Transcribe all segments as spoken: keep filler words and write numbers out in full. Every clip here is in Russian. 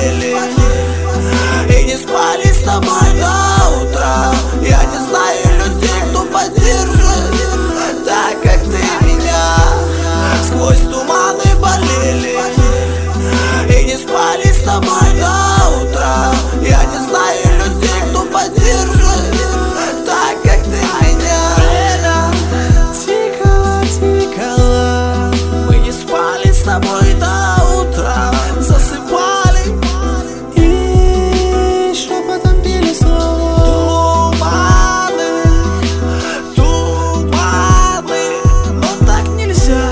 болели и не спали с тобой до утра. Я не знаю людей, кто поддержит так, как ты меня. Сквозь туманы болели и не спали с тобой до утра. Я не знаю людей, кто поддержит так, как ты меня. Время тикало, тикало, мы не спали с тобой до утра. Засыпали и шепотом пели слова. Туманы, туманы, но так нельзя.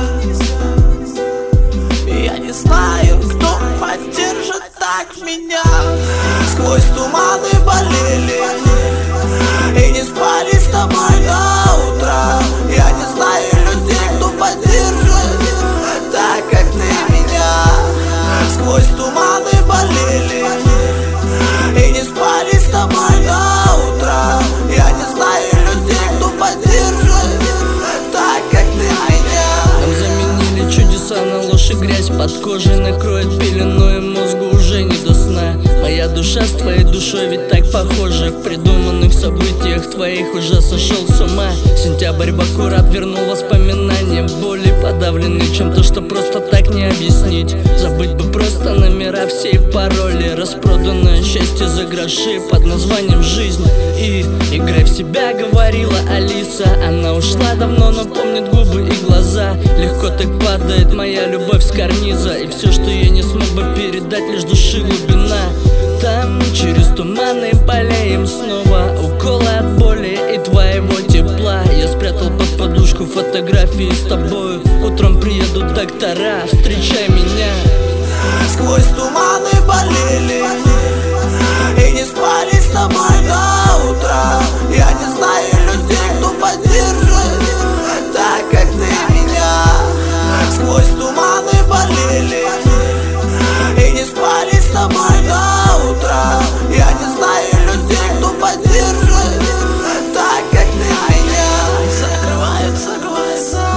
Я не знаю, кто поддержит так меня. Сквозь туманы болели и не спали с тобой до утра. Я не знаю людей, кто поддержит так, как ты меня. Сквозь туманы болели и не спали с тобой до утра. Я не знаю людей, кто поддержит так, как ты меня. Нам заменили чудеса на ложь и грязь. Под кожей накроет пеленой, мозгу уже не до сна. Моя душа с твоей душой ведь так похожа. В придуманных событиях твоих уже сошел с ума. Сентябрь в аккурат вернул воспоминания, боли подавленные чем-то, что просто так не объяснить. Забыть бы просто номера, все и пароли. Распроданное счастье за гроши под названием жизнь. И играй в себя, говорила Алиса. Она ушла давно, но помнит губы и глаза. Легко так падает моя любовь с карниза, и все, что я не смог бы передать, лишь души глубина. Там через туманы болеем снова, уколы от боли и твоего тепла. Я спрятал под подушку фотографии с тобою. Утром приедут доктора, встречай меня. Сквозь туманы болели и не спали с тобой до утра. Я не знаю людей, кто поддержит так, как ты меня. Сквозь туманы болели и не спали с тобой до утра. Я не знаю людей, кто поддержит так, как ты меня. Закрываются глаза,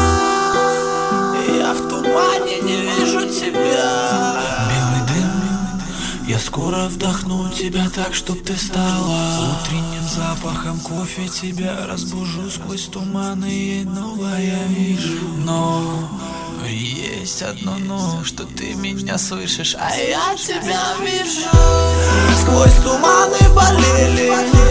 я в тумане не вижу тебя. Белый дым, я скоро вдохну тебя так, чтоб ты стала утренним запахом кофе. Тебя разбужу сквозь туманы, и новое вижу. Но есть одно но, что ты меня слышишь, а я тебя вижу. Сквозь туманы болели